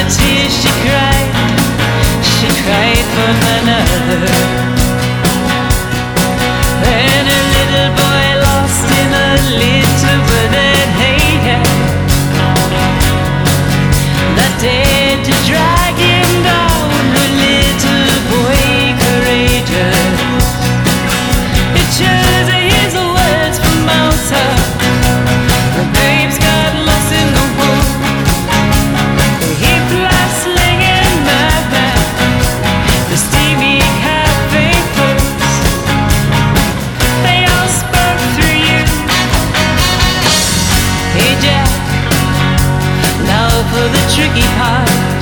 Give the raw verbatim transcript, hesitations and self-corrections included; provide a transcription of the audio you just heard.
a tear she cried, she cried for another. And a little boy lost in a little wooded haystack, that dared to drag him down, a little boy courageous. It shows his words from Malta. The babes got lost in the wood. He flies slinging mad back the steamy cafe folks. They all spoke through you. Hey Jack, now for the tricky part.